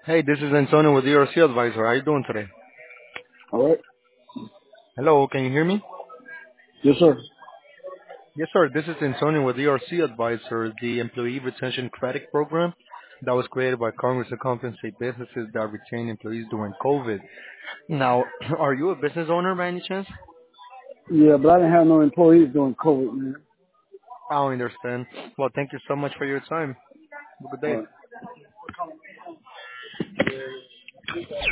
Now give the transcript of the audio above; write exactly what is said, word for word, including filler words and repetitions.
Hey, this is Antonio with E R C Advisor. How are you doing today? All right. Hello, can you hear me? Yes, sir. Yes, sir. This is Antonio with E R C Advisor, the Employee Retention Credit Program that was created by Congress to compensate businesses that retain employees during COVID. Now, are you a business owner by any chance? Yeah, but I didn't have no employees during COVID, man. I understand. Well, thank you so much for your time. Have a good All day. right.